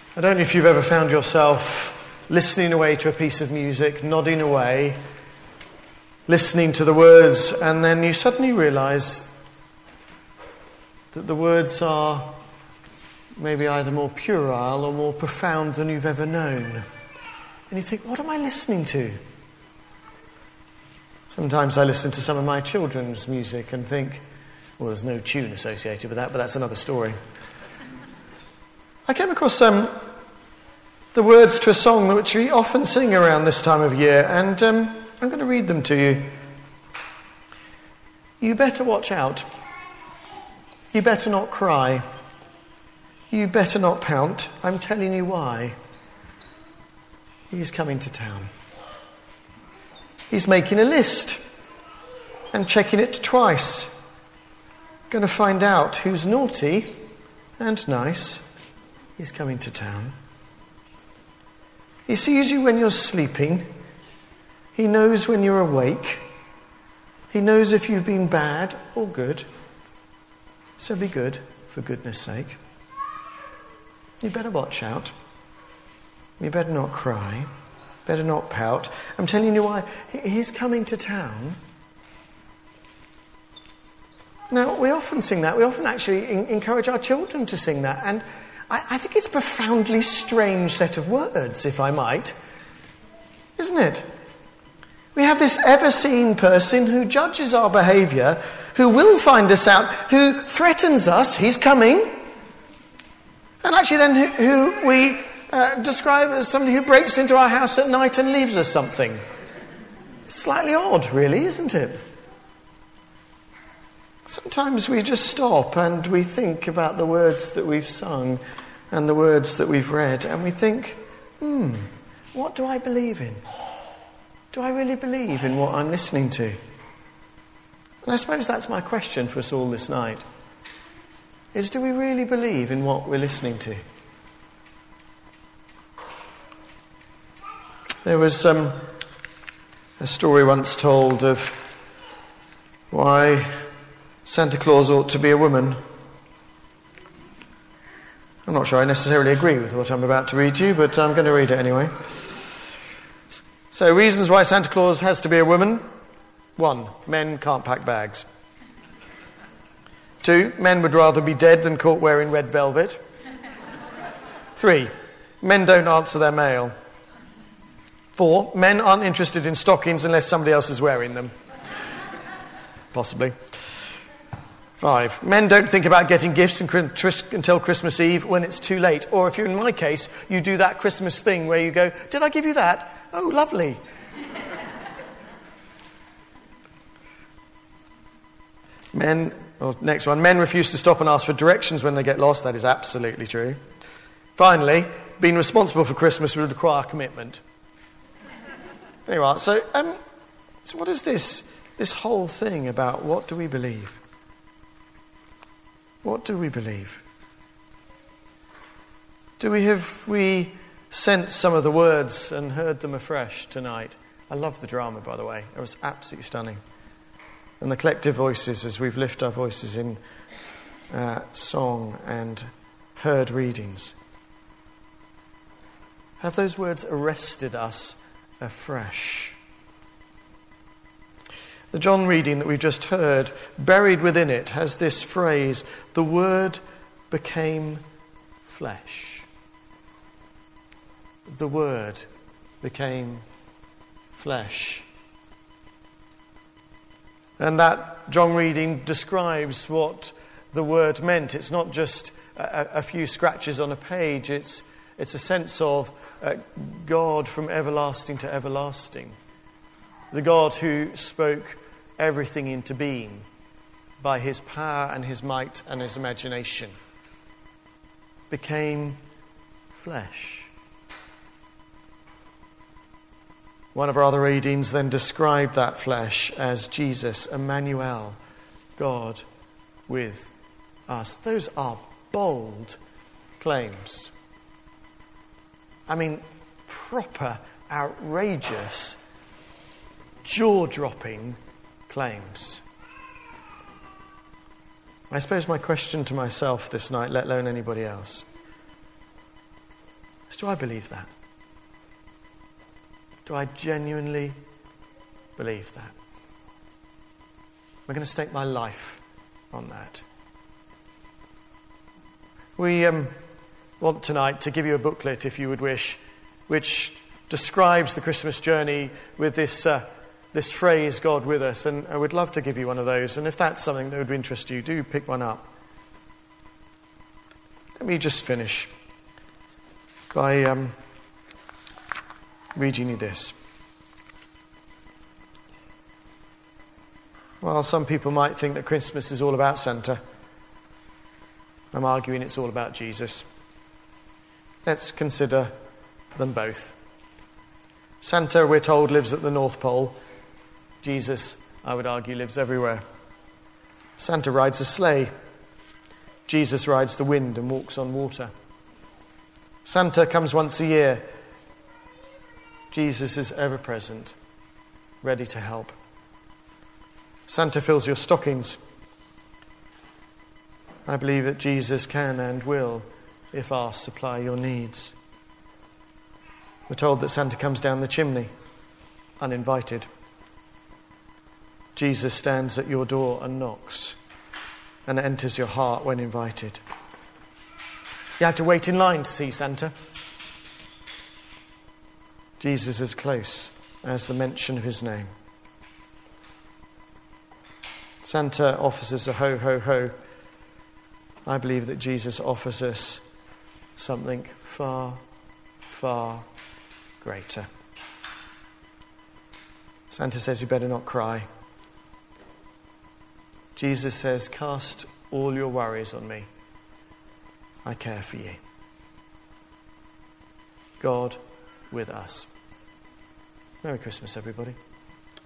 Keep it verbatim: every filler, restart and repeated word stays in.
I don't know if you've ever found yourself listening away to a piece of music, nodding away, listening to the words, and then you suddenly realise that the words are maybe either more puerile or more profound than you've ever known. And you think, what am I listening to? Sometimes I listen to some of my children's music and think, well, there's no tune associated with that, but that's another story. I came across um, the words to a song which we often sing around this time of year, and um, I'm going to read them to you. You better watch out. You better not cry. You better not pout. I'm telling you why. He's coming to town. He's making a list and checking it twice. Going to find out who's naughty and nice. He's coming to town. He sees you when you're sleeping. He knows when you're awake. He knows if you've been bad or good. So be good, for goodness sake. You better watch out. You better not cry. Better not pout. I'm telling you why. He's coming to town. Now, we often sing that. We often actually in- encourage our children to sing that. And I, I think it's a profoundly strange set of words, if I might. Isn't it? We have this ever-seen person who judges our behaviour, who will find us out, who threatens us, he's coming, and actually then who, who we uh, describe as somebody who breaks into our house at night and leaves us something. It's slightly odd, really, isn't it? Sometimes we just stop and we think about the words that we've sung and the words that we've read, and we think, hmm, what do I believe in? Do I really believe in what I'm listening to? And I suppose that's my question for us all this night, is do we really believe in what we're listening to? There was um, a story once told of why Santa Claus ought to be a woman. I'm not sure I necessarily agree with what I'm about to read to you, but I'm going to read it anyway. So, reasons why Santa Claus has to be a woman. One, men can't pack bags. Two, men would rather be dead than caught wearing red velvet. Three, men don't answer their mail. Four, men aren't interested in stockings unless somebody else is wearing them. Possibly. Five, men don't think about getting gifts until Christmas Eve when it's too late. Or if you're in my case, you do that Christmas thing where you go, did I give you that? Oh, lovely. Men, or next one, men refuse to stop and ask for directions when they get lost. That is absolutely true. Finally, being responsible for Christmas would require commitment. There you are. So, um, so what is this, this whole thing about what do we believe? What do we believe? Do we have we sensed some of the words and heard them afresh tonight? I love the drama, by the way. It was absolutely stunning. And the collective voices as we've lifted our voices in uh, song and heard readings. Have those words arrested us afresh? The John reading that we've just heard, buried within it, has this phrase, the Word became flesh. The Word became flesh. And that John reading describes what the Word meant. It's not just a, a few scratches on a page. It's, it's a sense of uh, God from everlasting to everlasting. The God who spoke everything into being by his power and his might and his imagination became flesh. One of our other readings then described that flesh as Jesus, Emmanuel, God with us. Those are bold claims. I mean, proper, outrageous, jaw-dropping claims. I suppose my question to myself this night, let alone anybody else, So do I believe that? Do I genuinely believe that? I'm going to stake my life on that. We um, want tonight to give you a booklet, if you would wish, which describes the Christmas journey with this uh, this phrase, God with us. And I would love to give you one of those. And if that's something that would interest you, do pick one up. Let me just finish by um, reading you this. While some people might think that Christmas is all about Santa, I'm arguing it's all about Jesus. Let's consider them both. Santa, we're told, lives at the North Pole. Jesus, I would argue, lives everywhere. Santa rides a sleigh. Jesus rides the wind and walks on water. Santa comes once a year. Jesus is ever present, ready to help. Santa fills your stockings. I believe that Jesus can and will, if asked, supply your needs. We're told that Santa comes down the chimney, uninvited. Jesus stands at your door and knocks, and enters your heart when invited. You have to wait in line to see Santa. Jesus is close as the mention of his name. Santa offers us a ho, ho, ho. I believe that Jesus offers us something far, far greater. Santa says you better not cry. Jesus says, cast all your worries on me. I care for you. God with us. Merry Christmas, everybody.